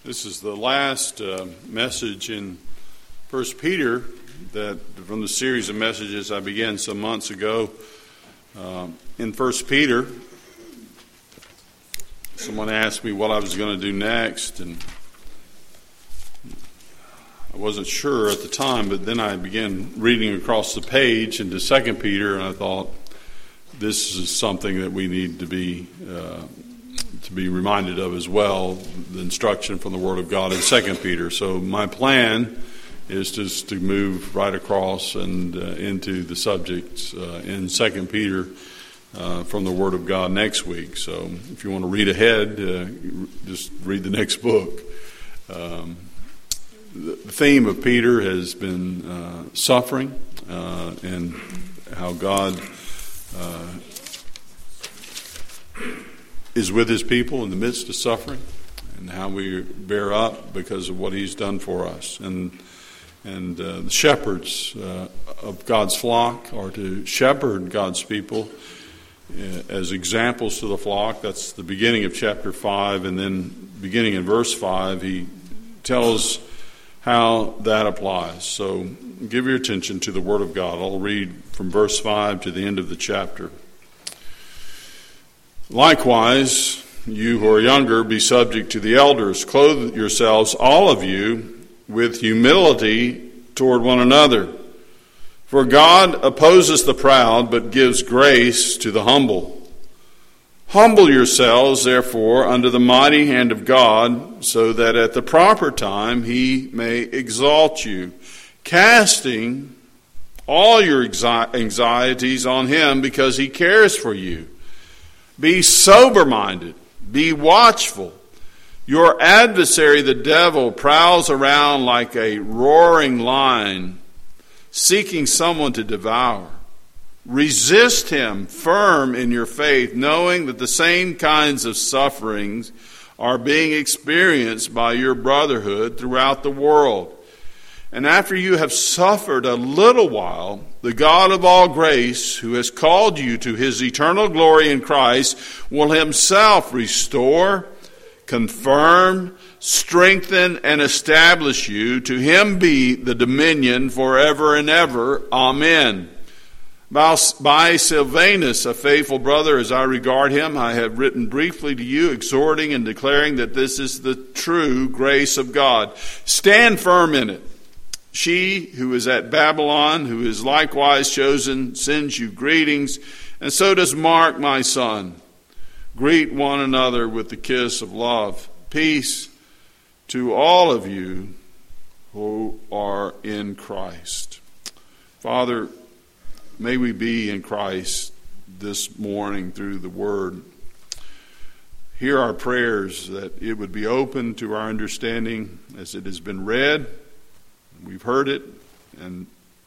This is the last message in First Peter that from the series of messages I began some months ago. In First Peter, someone asked me what I was going to do next, and I wasn't sure at the time, but then I began reading across the page into 2 Peter, and I thought, this is something that we need to be reminded of as well, the instruction from the Word of God in 2 Peter. So my plan is just to move right across and into the subjects in 2 Peter from the Word of God next week. So if you want to read ahead, just read the next book. The theme of Peter has been suffering and how God is with his people in the midst of suffering, and how we bear up because of what he's done for us. And the shepherds of God's flock are to shepherd God's people as examples to the flock. That's the beginning of chapter 5, and then beginning in verse 5, he tells how that applies. So give your attention to the Word of God. I'll read from verse 5 to the end of the chapter. Likewise, you who are younger, be subject to the elders. Clothe yourselves, all of you, with humility toward one another. For God opposes the proud, but gives grace to the humble. Humble yourselves, therefore, under the mighty hand of God, so that at the proper time he may exalt you, casting all your anxieties on him, because he cares for you. Be sober-minded, be watchful. Your adversary, the devil, prowls around like a roaring lion, seeking someone to devour. Resist him firm in your faith, knowing that the same kinds of sufferings are being experienced by your brotherhood throughout the world. And after you have suffered a little while, the God of all grace, who has called you to his eternal glory in Christ, will himself restore, confirm, strengthen, and establish you. To him be the dominion forever and ever. Amen. By Silvanus, a faithful brother as I regard him, I have written briefly to you, exhorting and declaring that this is the true grace of God. Stand firm in it. She who is at Babylon, who is likewise chosen, sends you greetings, and so does Mark, my son. Greet one another with the kiss of love. Peace to all of you who are in Christ. Father, may we be in Christ this morning through the Word. Hear our prayers that it would be open to our understanding as it has been read. We've heard it, and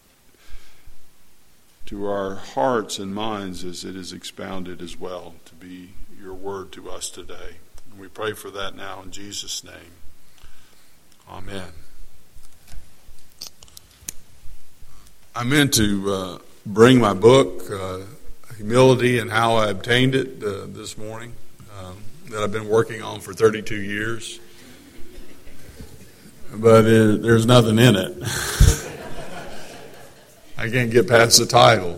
to our hearts and minds as it is expounded as well, to be your word to us today. And we pray for that now in Jesus' name. Amen. I meant to bring my book, Humility and How I Obtained It, this morning, that I've been working on for 32 years. But there's nothing in it. I can't get past the title.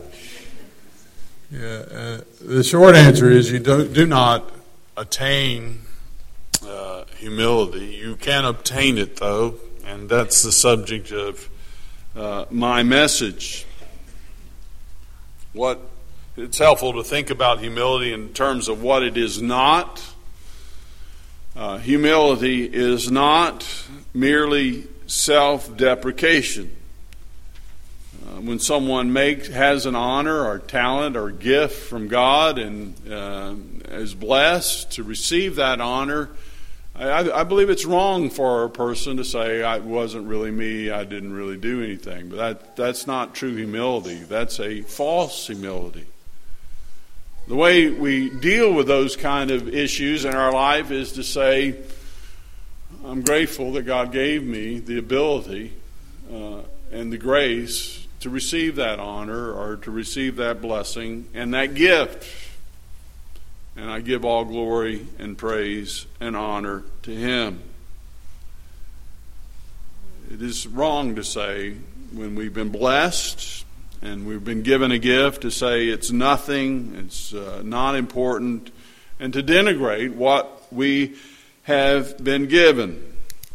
The short answer is you do not attain humility. You can obtain it, though, and that's the subject of my message. It's helpful to think about humility in terms of what it is not. Humility is not merely self-deprecation. When someone has an honor or talent or gift from God and is blessed to receive that honor, I believe it's wrong for a person to say, it wasn't really me, I didn't really do anything. But that's not true humility. That's a false humility. The way we deal with those kind of issues in our life is to say, I'm grateful that God gave me the ability and the grace to receive that honor or to receive that blessing and that gift. And I give all glory and praise and honor to Him. it is wrong to say when we've been blessed and we've been given a gift to say it's nothing, it's not important, and to denigrate what we have been given.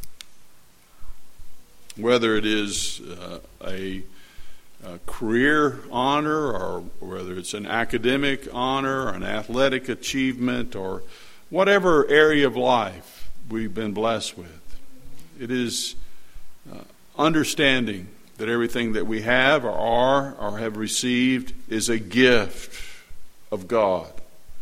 Whether it is a career honor or whether it's an academic honor or an athletic achievement or whatever area of life we've been blessed with. It is understanding that everything that we have or are or have received is a gift of God.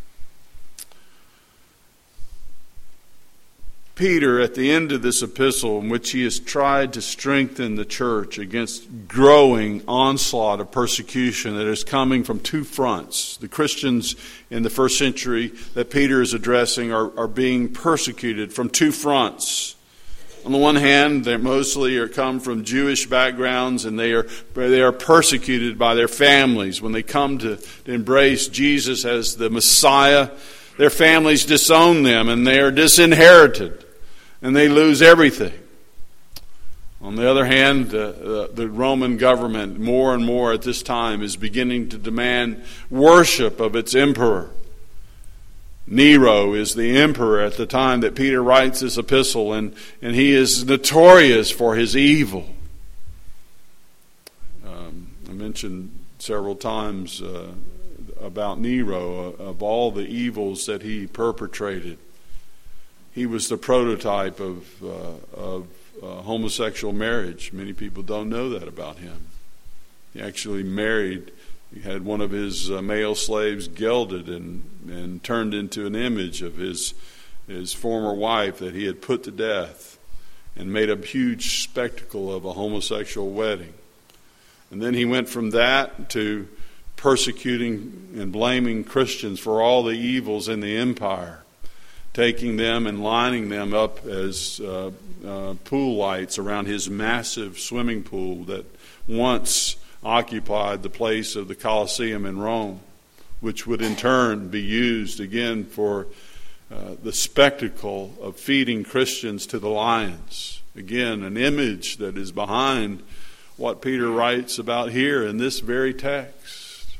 Peter, at the end of this epistle, in which he has tried to strengthen the church against growing onslaught of persecution that is coming from two fronts. The Christians in the first century that Peter is addressing are being persecuted from two fronts. On the one hand, they mostly come from Jewish backgrounds, and they are persecuted by their families. When they come to embrace Jesus as the Messiah, their families disown them, and they are disinherited. And they lose everything. On the other hand, the Roman government, more and more at this time, is beginning to demand worship of its emperor. Nero is the emperor at the time that Peter writes this epistle, and he is notorious for his evil. I mentioned several times about Nero, of all the evils that he perpetrated. He was the prototype of homosexual marriage. Many people don't know that about him. He actually married, he had one of his male slaves gelded and turned into an image of his former wife that he had put to death, and made a huge spectacle of a homosexual wedding. And then he went from that to persecuting and blaming Christians for all the evils in the empire, taking them and lining them up as pool lights around his massive swimming pool that once occupied the place of the Colosseum in Rome, which would in turn be used again for the spectacle of feeding Christians to the lions. Again, an image that is behind what Peter writes about here in this very text.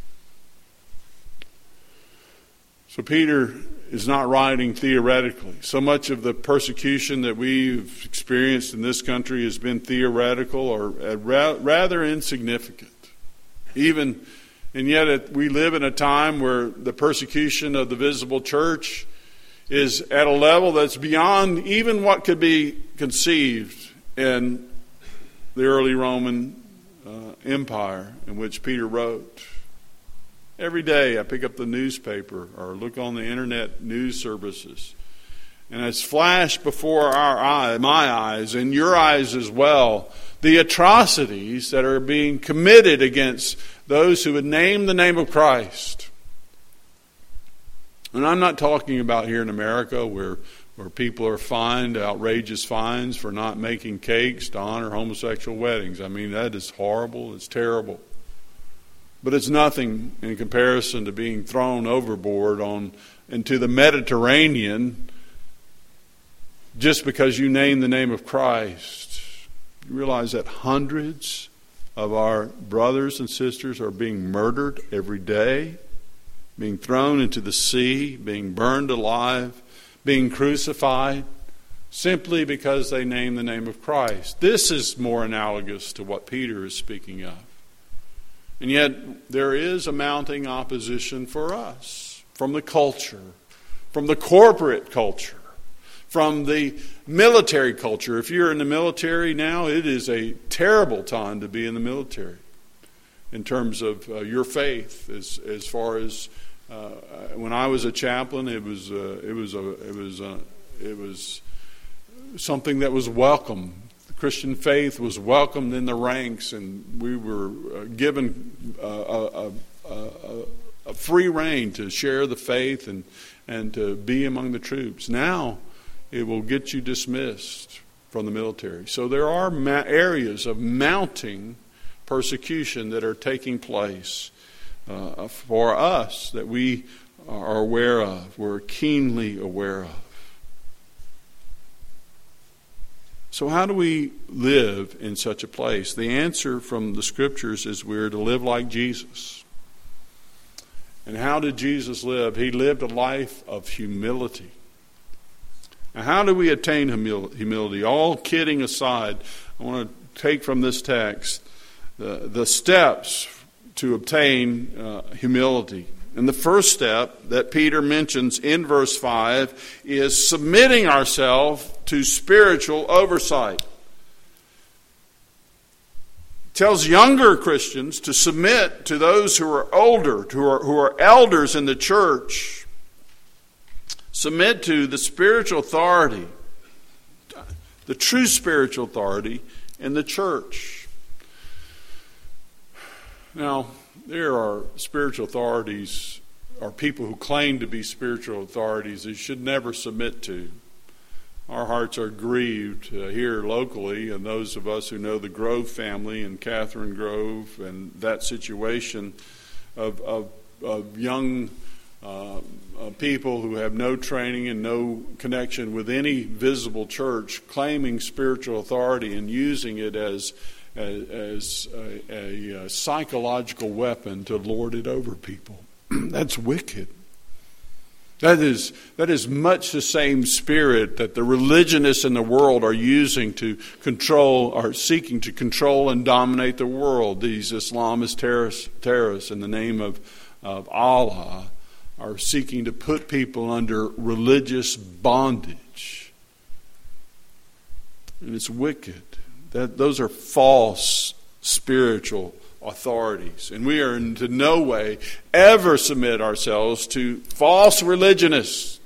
So Peter is not writing theoretically. So much of the persecution that we've experienced in this country has been theoretical or rather insignificant. And yet we live in a time where the persecution of the visible church is at a level that's beyond even what could be conceived in the early Roman Empire in which Peter wrote. Every day I pick up the newspaper or look on the internet news services, and it's flashed before my eyes, and your eyes as well, the atrocities that are being committed against those who would name the name of Christ. And I'm not talking about here in America where people are fined outrageous fines for not making cakes to honor homosexual weddings. I mean, that is horrible. It's terrible. But it's nothing in comparison to being thrown overboard into the Mediterranean just because you name the name of Christ. You realize that hundreds of our brothers and sisters are being murdered every day, being thrown into the sea, being burned alive, being crucified, simply because they name the name of Christ. This is more analogous to what Peter is speaking of. And yet there is a mounting opposition for us from the culture, from the corporate culture, from the military culture. If you're in the military now, it is a terrible time to be in the military in terms of your faith. As far as when I was a chaplain, it was something that was welcome. Christian faith was welcomed in the ranks, and we were given a free rein to share the faith and to be among the troops. Now it will get you dismissed from the military. So there are areas of mounting persecution that are taking place for us that we are aware of, we're keenly aware of. So how do we live in such a place? The answer from the Scriptures is we're to live like Jesus. And how did Jesus live? He lived a life of humility. Now, how do we attain humility? All kidding aside, I want to take from this text the steps to obtain humility. And the first step that Peter mentions in verse 5 is submitting ourselves to spiritual oversight. It tells younger Christians to submit to those who are older, who are elders in the church. Submit to the spiritual authority, the true spiritual authority in the church. Now, there are spiritual authorities, or people who claim to be spiritual authorities, that you should never submit to. Our hearts are grieved here locally, and those of us who know the Grove family and Catherine Grove and that situation of young people who have no training and no connection with any visible church, claiming spiritual authority and using it as a psychological weapon to lord it over people. That's wicked. That is much the same spirit that the religionists in the world are using to control, are seeking to control and dominate the world. These Islamist terrorists in the name of Allah are seeking to put people under religious bondage. And it's wicked. Those are false spiritual authorities. And we are in no way ever submit ourselves to false religionists.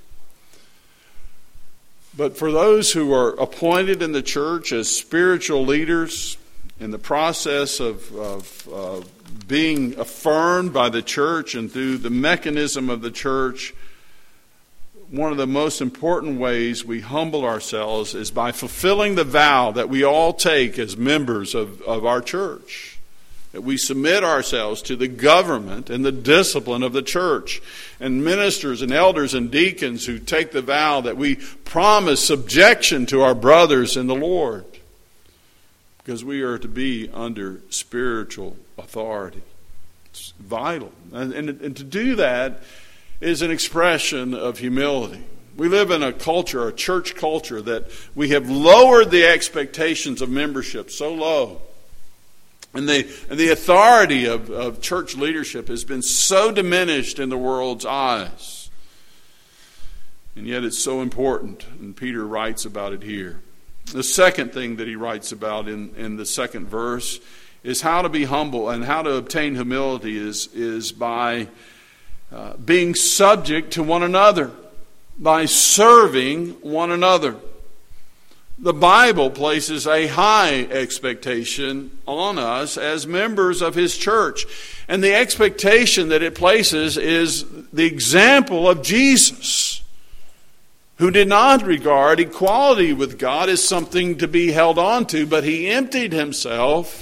But for those who are appointed in the church as spiritual leaders, in the process of being affirmed by the church and through the mechanism of the church, one of the most important ways we humble ourselves is by fulfilling the vow that we all take as members of our church. That we submit ourselves to the government and the discipline of the church. And ministers and elders and deacons who take the vow that we promise subjection to our brothers in the Lord. Because we are to be under spiritual authority. It's vital. And to do that is an expression of humility. We live in a culture, a church culture, that we have lowered the expectations of membership so low. And the authority of church leadership has been so diminished in the world's eyes. And yet it's so important, and Peter writes about it here. The second thing that he writes about in the second verse is how to be humble, and how to obtain humility is by being subject to one another, by serving one another. The Bible places a high expectation on us as members of His church. And the expectation that it places is the example of Jesus, who did not regard equality with God as something to be held on to, but He emptied Himself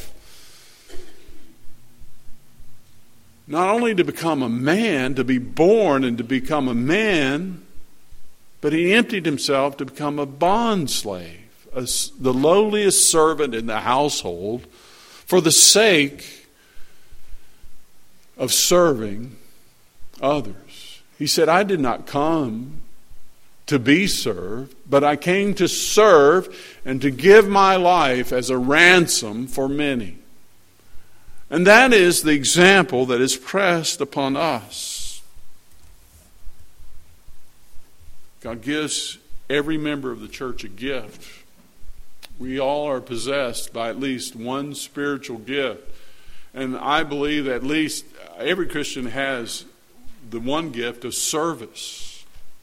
not only to become a man, to be born and to become a man, but He emptied Himself to become a bondslave, the lowliest servant in the household, for the sake of serving others. He said, I did not come to be served, but I came to serve and to give my life as a ransom for many. And that is the example that is pressed upon us. God gives every member of the church a gift. We all are possessed by at least one spiritual gift. And I believe that at least every Christian has the one gift of service.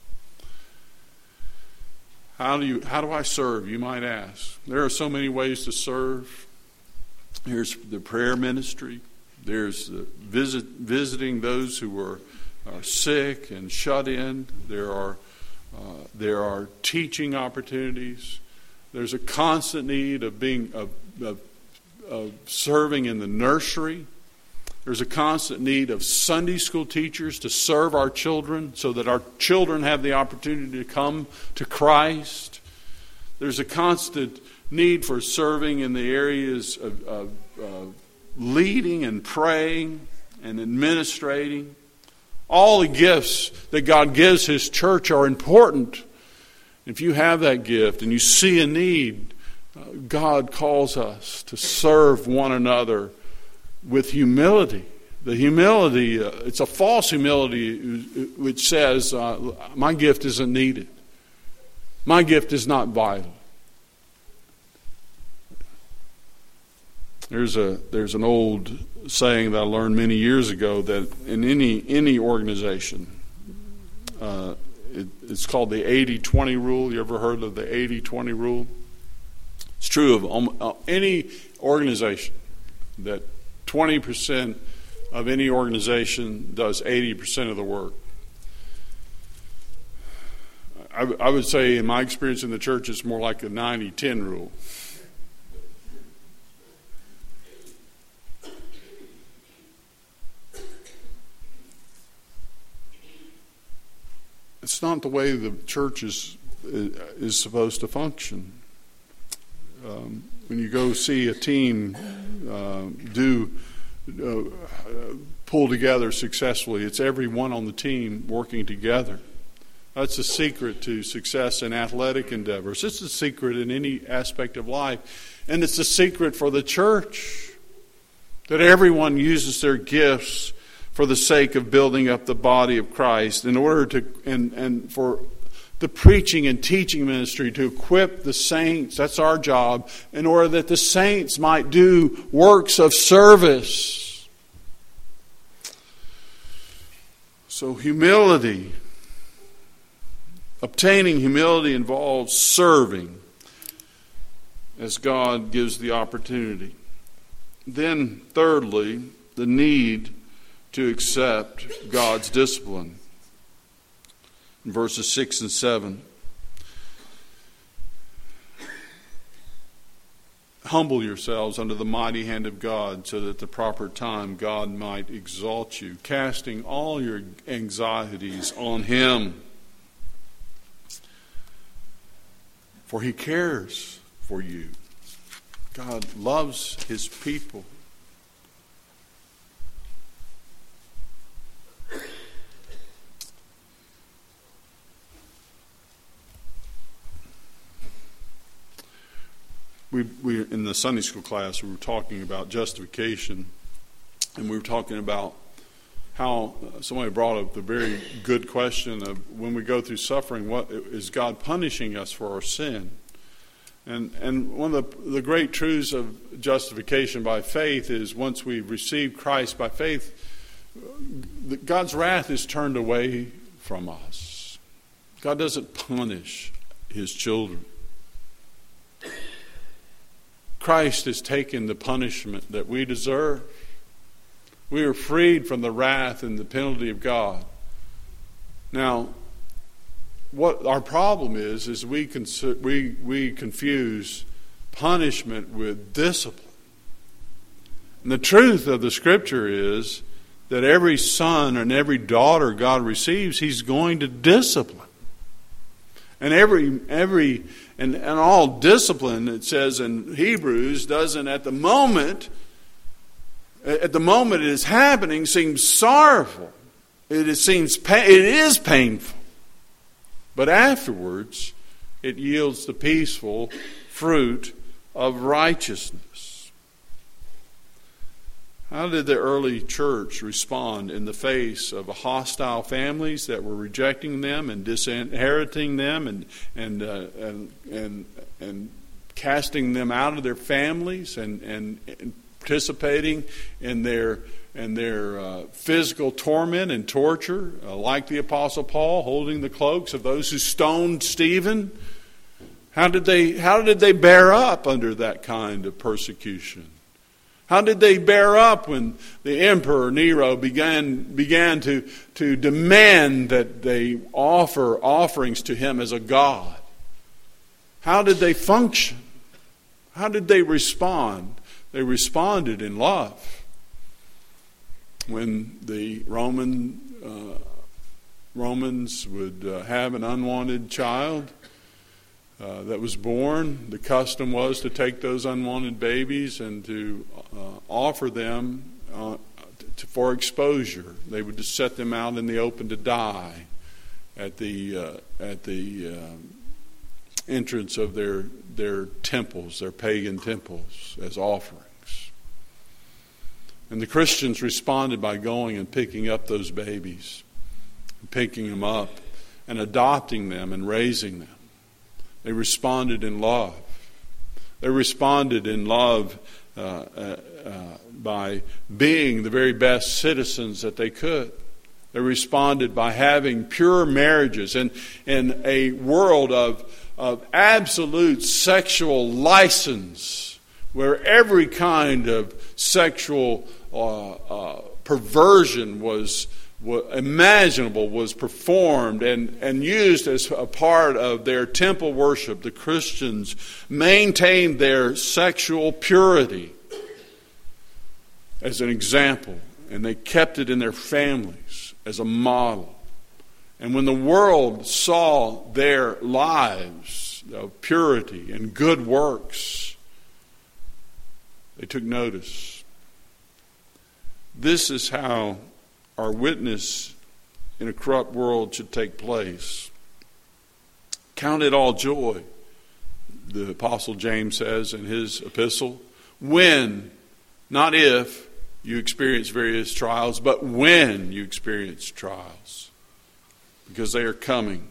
How do I serve, you might ask? There are so many ways to serve. There's the prayer ministry. There's the visiting those who are sick and shut in. There are teaching opportunities. There's a constant need of serving in the nursery. There's a constant need of Sunday school teachers to serve our children so that our children have the opportunity to come to Christ. There's a constant need for serving in the areas of leading and praying and administrating. All the gifts that God gives His church are important. If you have that gift and you see a need, God calls us to serve one another with humility. The humility, it's a false humility which says, my gift isn't needed. My gift is not vital. There's an old saying that I learned many years ago that in any organization, it's called the 80-20 rule. You ever heard of the 80-20 rule? It's true of any organization, that 20% of any organization does 80% of the work. I would say, in my experience in the church, it's more like a 90-10 rule. It's not the way the church is supposed to function. When you go see a team pull together successfully, it's everyone on the team working together. That's the secret to success in athletic endeavors. It's the secret in any aspect of life. And it's the secret for the church, that everyone uses their gifts for the sake of building up the body of Christ, in order to and for the preaching and teaching ministry to equip the saints. That's our job, in order that the saints might do works of service. So humility, obtaining humility, involves serving as God gives the opportunity. Then, thirdly, the need to accept God's discipline. In verses 6 and 7. Humble yourselves under the mighty hand of God, so that at the proper time God might exalt you, casting all your anxieties on Him. For He cares for you. God loves His people. We in the Sunday school class, we were talking about justification, and we were talking about how somebody brought up the very good question of, when we go through suffering, what is God punishing us for our sin? And one of the great truths of justification by faith is, once we receive Christ by faith, God's wrath is turned away from us. God doesn't punish His children. Christ has taken the punishment that we deserve. We are freed from the wrath and the penalty of God. Now, what our problem is we confuse punishment with discipline. And the truth of the Scripture is that every son and every daughter God receives, He's going to discipline. And and all discipline, it says in Hebrews, doesn't at the moment it is happening, seems sorrowful. It is painful. But afterwards, it yields the peaceful fruit of righteousness. How did the early church respond in the face of hostile families that were rejecting them and disinheriting them and casting them out of their families and participating in their physical torment and torture, like the Apostle Paul holding the cloaks of those who stoned Stephen? How did they bear up under that kind of persecution? How did they bear up when the Emperor Nero began to demand that they offer offerings to him as a god? How did they function? How did they respond? They responded in love. When the Romans would have an unwanted child, that was born, the custom was to take those unwanted babies and to offer them for exposure. They would just set them out in the open to die at the entrance of their temples, their pagan temples, as offerings. And the Christians responded by going and picking up those babies, picking them up and adopting them and raising them. They responded in love. They responded in love by being the very best citizens that they could. They responded by having pure marriages. And in a world of absolute sexual license, where every kind of sexual perversion was imaginable was performed and used as a part of their temple worship, the Christians maintained their sexual purity as an example, and they kept it in their families as a model. And when the world saw their lives of purity and good works, they took notice. This is how our witness in a corrupt world should take place. Count it all joy, the Apostle James says in his epistle, when, not if, you experience various trials, but when you experience trials, because they are coming.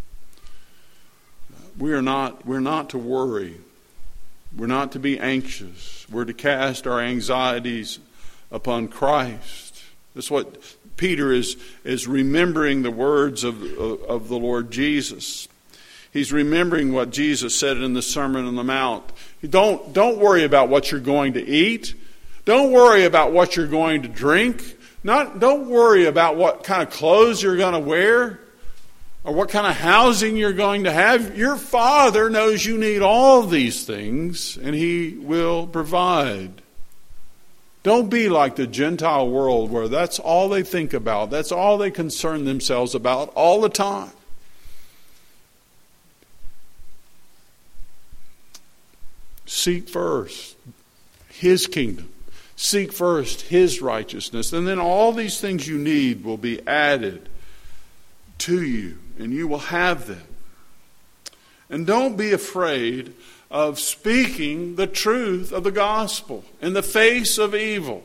We're not to worry. We're not to be anxious. We're to cast our anxieties upon Christ. That's what Peter is remembering the words of the Lord Jesus. He's remembering what Jesus said in the Sermon on the Mount. Don't worry about what you're going to eat. Don't worry about what you're going to drink. Don't worry about what kind of clothes you're going to wear or what kind of housing you're going to have. Your Father knows you need all these things, and He will provide. Don't be like the Gentile world where that's all they think about. That's all they concern themselves about all the time. Seek first His kingdom. Seek first His righteousness. And then all these things you need will be added to you. And you will have them. And don't be afraid of speaking the truth of the gospel in the face of evil.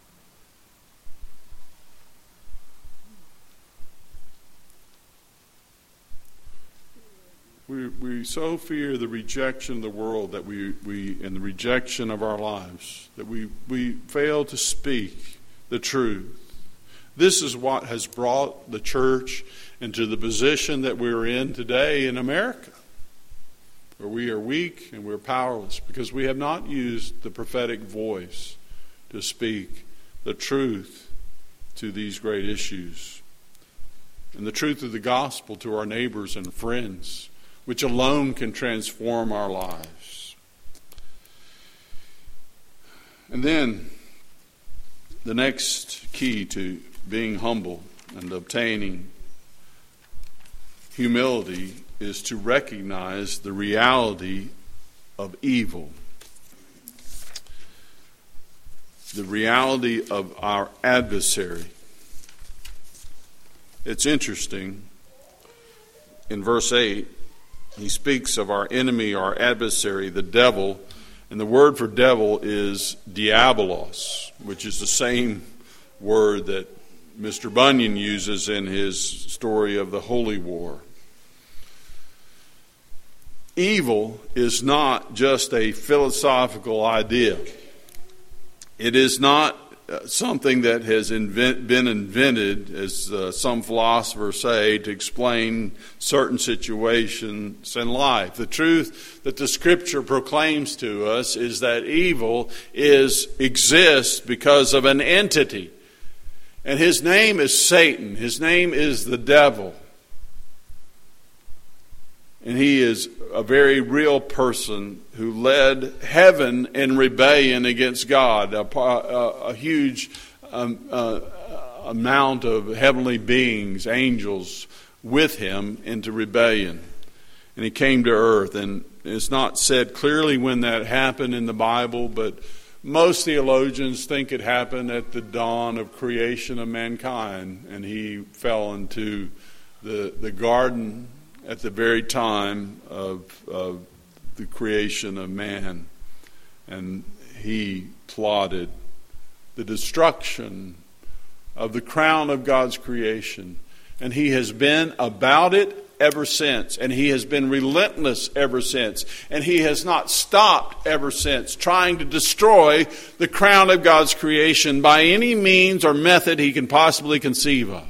We so fear the rejection of the world that we and the rejection of our lives that we fail to speak the truth. This is what has brought the church into the position that we're in today in America, where we are weak and we're powerless because we have not used the prophetic voice to speak the truth to these great issues and the truth of the gospel to our neighbors and friends, which alone can transform our lives. And then the next key to being humble and obtaining humility is to recognize the reality of evil. The reality of our adversary. It's interesting. In verse 8, he speaks of our enemy, our adversary, the devil. And the word for devil is diabolos, which is the same word that Mr. Bunyan uses in his story of the Holy War. Evil is not just a philosophical idea. It is not something that has been invented, as some philosophers say, to explain certain situations in life. The truth that the Scripture proclaims to us is that evil exists because of an entity. And his name is Satan. His name is the devil. And he is a very real person who led heaven in rebellion against God. A huge amount of heavenly beings, angels, with him into rebellion. and he came to earth. And it's not said clearly when that happened in the Bible, but most theologians think it happened at the dawn of creation of mankind, and he fell into the garden at the very time of the creation of man, and he plotted the destruction of the crown of God's creation, and he has been about it ever since, and he has been relentless ever since, and he has not stopped ever since trying to destroy the crown of God's creation by any means or method he can possibly conceive of.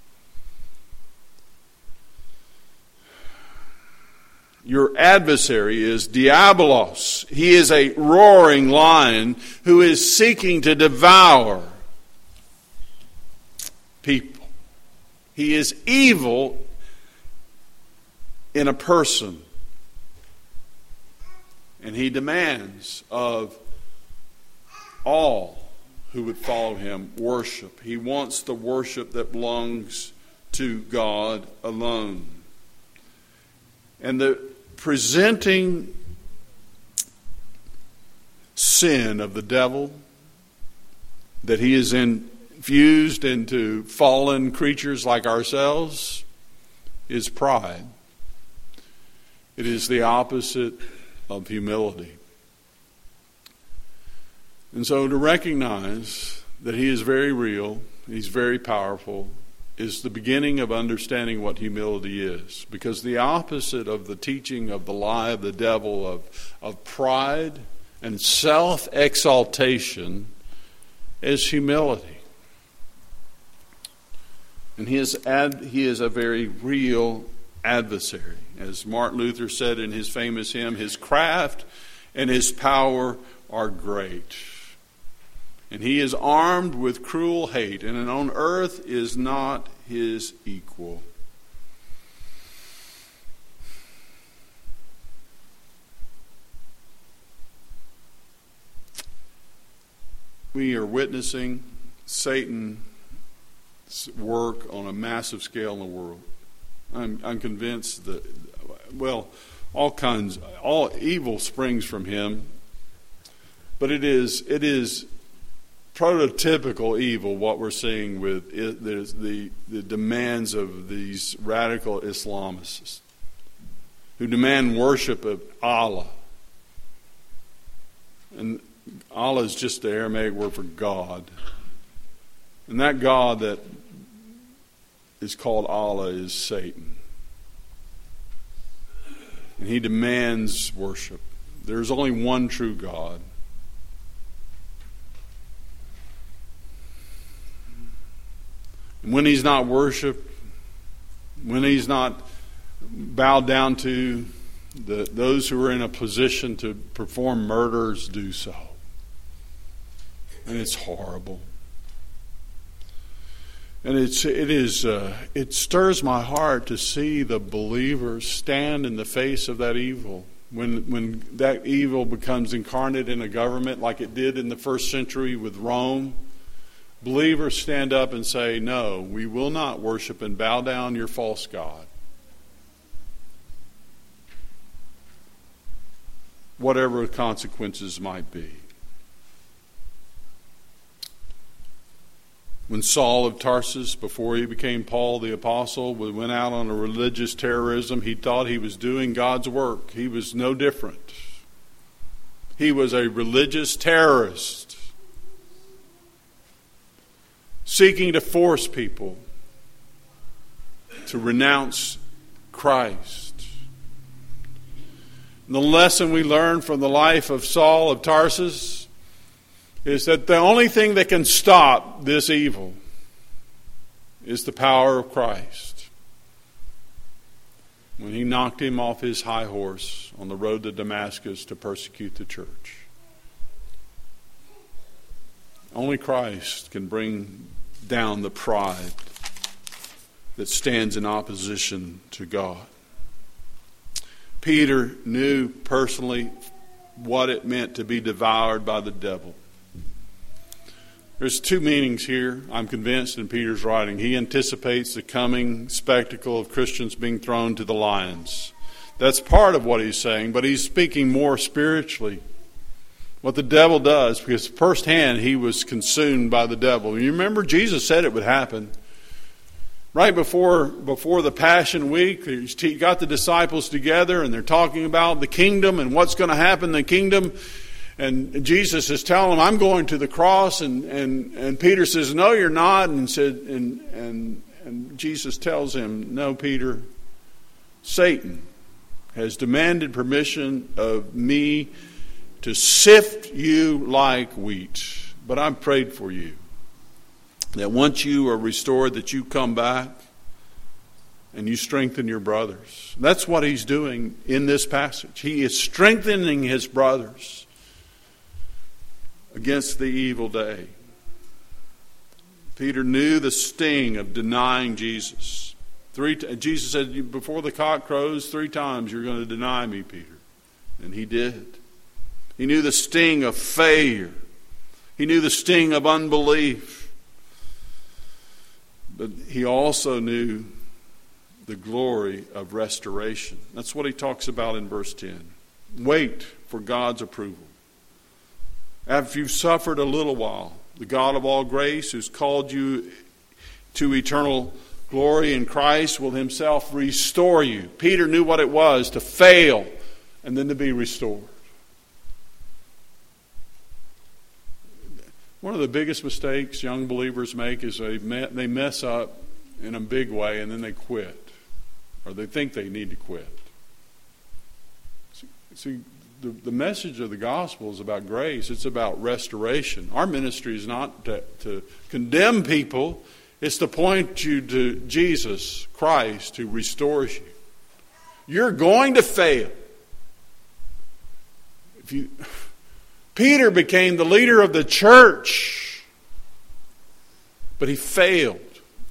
Your adversary is Diabolos. He is a roaring lion who is seeking to devour people. He is evil in a person. And he demands of all who would follow him worship. He wants the worship that belongs to God alone. And the presenting sin of the devil that he is infused into fallen creatures like ourselves is pride. It is the opposite of humility. And so to recognize that he is very real, he's very powerful, is the beginning of understanding what humility is. Because the opposite of the teaching of the lie of the devil of pride and self-exaltation is humility. And he is a very real adversary. As Martin Luther said in his famous hymn, his craft and his power are great. And he is armed with cruel hate, and on earth is not his equal. We are witnessing Satan's work on a massive scale in the world. I'm convinced that, all evil springs from him, but it is prototypical evil what we're seeing with the demands of these radical Islamists who demand worship of Allah. And Allah is just the Aramaic word for God. And that God that is called Allah is Satan. And he demands worship. There's only one true God. And when he's not worshipped, when he's not bowed down to, those who are in a position to perform murders do so. And it's horrible. And it stirs my heart to see the believers stand in the face of that evil. When that evil becomes incarnate in a government like it did in the first century with Rome, believers stand up and say, no, we will not worship and bow down your false god. Whatever the consequences might be. When Saul of Tarsus, before he became Paul the Apostle, went out on a religious terrorism, he thought he was doing God's work. He was no different. He was a religious terrorist, seeking to force people to renounce Christ. And the lesson we learn from the life of Saul of Tarsus is that the only thing that can stop this evil is the power of Christ. When he knocked him off his high horse on the road to Damascus to persecute the church. Only Christ can bring down the pride that stands in opposition to God. Peter knew personally what it meant to be devoured by the devil. There's two meanings here, I'm convinced, in Peter's writing. He anticipates the coming spectacle of Christians being thrown to the lions. That's part of what he's saying, but he's speaking more spiritually. What the devil does, because firsthand he was consumed by the devil. You remember Jesus said it would happen. Right before the Passion Week, he got the disciples together and they're talking about the kingdom and what's going to happen in the kingdom. And Jesus is telling them, I'm going to the cross. And Peter says, no, you're not. And Jesus tells him, no, Peter, Satan has demanded permission of me to sift you like wheat. But I've prayed for you, that once you are restored, that you come back and you strengthen your brothers. That's what he's doing in this passage. He is strengthening his brothers against the evil day. Peter knew the sting of denying Jesus. Jesus said, before the cock crows 3 times, you're going to deny me, Peter. And he did. He knew the sting of failure. He knew the sting of unbelief. But he also knew the glory of restoration. That's what he talks about in verse 10. Wait for God's approval. After you've suffered a little while, the God of all grace, who's called you to eternal glory in Christ, will himself restore you. Peter knew what it was to fail and then to be restored. One of the biggest mistakes young believers make is they mess up in a big way and then they quit. Or they think they need to quit. See, the message of the gospel is about grace. It's about restoration. Our ministry is not to condemn people. It's to point you to Jesus Christ who restores you. You're going to fail. Peter became the leader of the church, but he failed.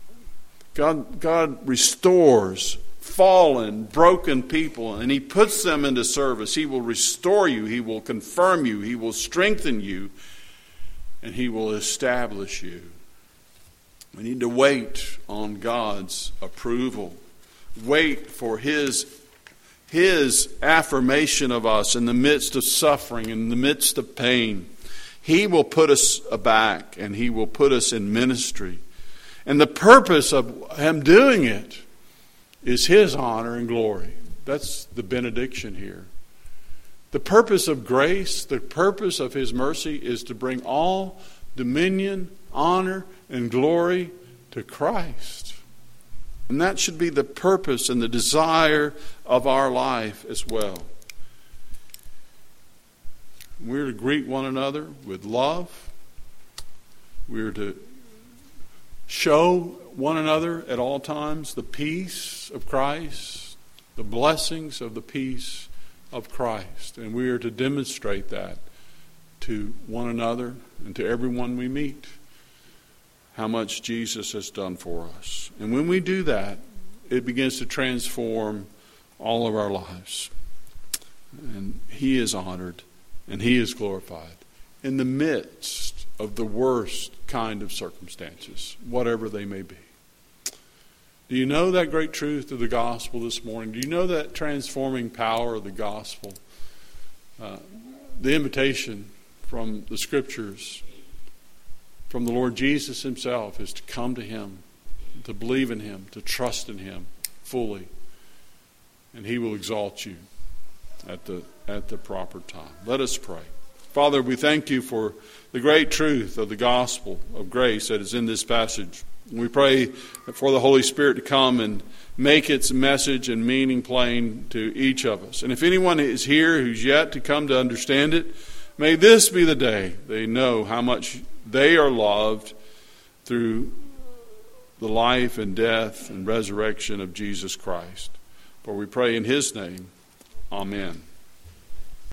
God restores fallen, broken people, and he puts them into service. He will restore you. He will confirm you. He will strengthen you, and he will establish you. We need to wait on God's approval. Wait for His affirmation of us in the midst of suffering, in the midst of pain. He will put us aback, and He will put us in ministry. And the purpose of Him doing it is His honor and glory. That's the benediction here. The purpose of grace, the purpose of His mercy is to bring all dominion, honor, and glory to Christ. And that should be the purpose and the desire of our life as well. We're to greet one another with love. We're to show one another at all times the peace of Christ, the blessings of the peace of Christ. And we are to demonstrate that to one another and to everyone we meet, how much Jesus has done for us. And when we do that, it begins to transform all of our lives. And He is honored and He is glorified in the midst of the worst kind of circumstances, whatever they may be. Do you know that great truth of the gospel this morning? Do you know that transforming power of the gospel? The invitation from the Scriptures, from the Lord Jesus Himself, is to come to Him, to believe in Him, to trust in Him fully. And He will exalt you at the proper time. Let us pray. Father, we thank You for the great truth of the gospel of grace that is in this passage. We pray for the Holy Spirit to come and make its message and meaning plain to each of us. And if anyone is here who's yet to come to understand it, may this be the day they know how much they are loved through the life and death and resurrection of Jesus Christ. For we pray in His name. Amen.